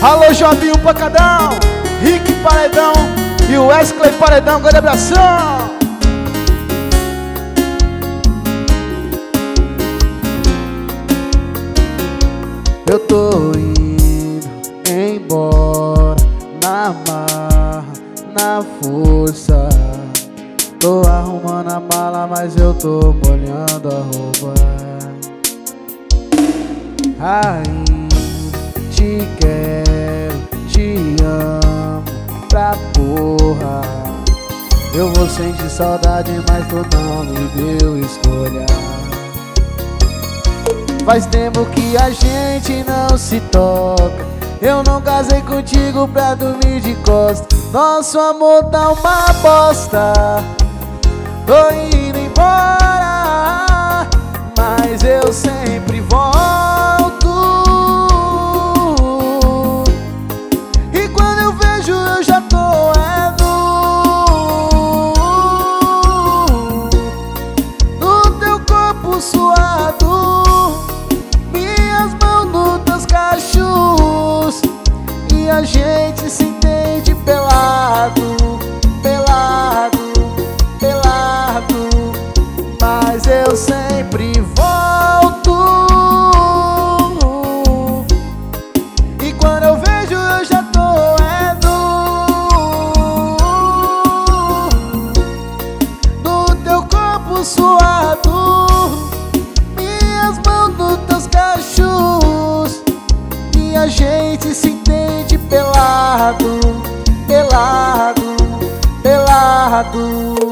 Alô, Jobinho Pancadão, Rick Paredão e o Wesley Paredão, grande abração. Eu tô indo embora na marra, na força. Tô arrumando a mala, mas eu tô molhando a roupa. Ainda te quero, te amo pra porra. Eu vou sentir saudade, mas tu não me deu escolha. Faz tempo que a gente não se toca. Eu não casei contigo pra dormir de costas. Nosso amor tá uma bosta. Tô indo embora, mas eu sempre volto. E quando eu vejo eu já tô no teu corpo suado, minhas mãos nos teus cachos. E a gente se entende pelado, pelado, pelado, mas eu sempre volto. E quando eu vejo eu já tô no teu corpo suado, minhas mãos nos teus cachos. E a gente se entende pelado, pelado, pelado.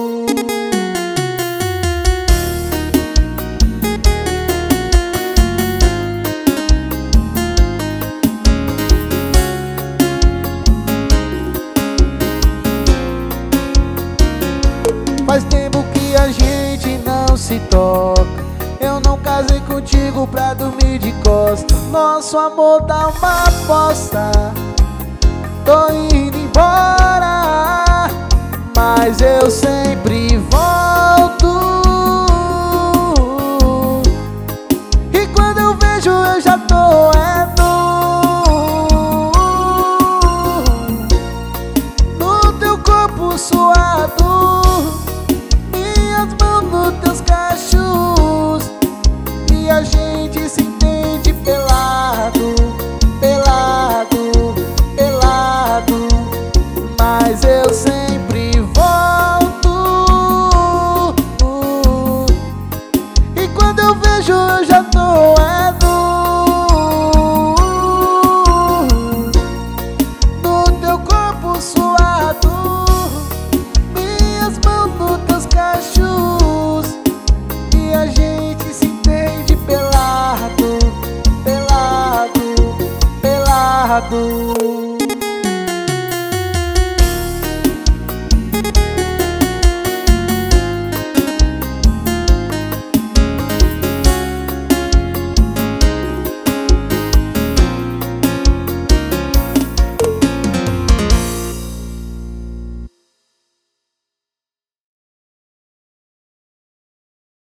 Faz tempo que a gente não se toca. Eu não casei contigo pra dormir de costas. Nosso amor tá uma bosta. Tô indo embora, mas eu sempre volto. E quando eu vejo eu já tô no teu corpo suado, minhas mãos nos teus cachos. E a gente se entende pelado, pelado, pelado, mas eu sempre volto. E quando eu vejo eu já tô no teu corpo suado, minhas mãos nos teus cachos. E a gente se entende pelado, pelado, pelado.